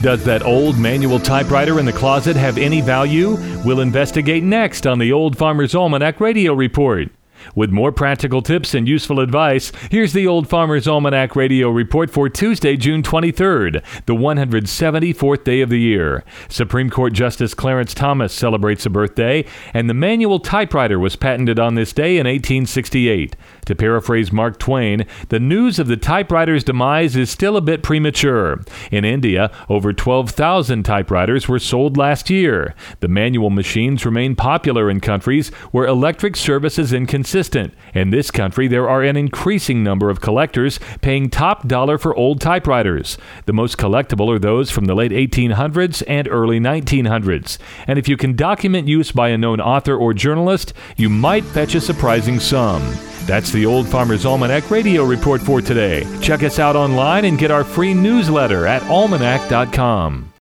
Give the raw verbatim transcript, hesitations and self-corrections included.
Does that old manual typewriter in the closet have any value? We'll investigate next on the Old Farmer's Almanac Radio Report. With more practical tips and useful advice, here's the Old Farmer's Almanac Radio Report for Tuesday, June twenty-third, the one hundred seventy-fourth day of the year. Supreme Court Justice Clarence Thomas celebrates a birthday, and the manual typewriter was patented on this day in eighteen sixty-eight. To paraphrase Mark Twain, the news of the typewriter's demise is still a bit premature. In India, over twelve thousand typewriters were sold last year. The manual machines remain popular in countries where electric service is inconsistent. In this country, there are an increasing number of collectors paying top dollar for old typewriters. The most collectible are those from the late eighteen hundreds and early nineteen hundreds. And if you can document use by a known author or journalist, you might fetch a surprising sum. That's the Old Farmer's Almanac Radio Report for today. Check us out online and get our free newsletter at almanac dot com.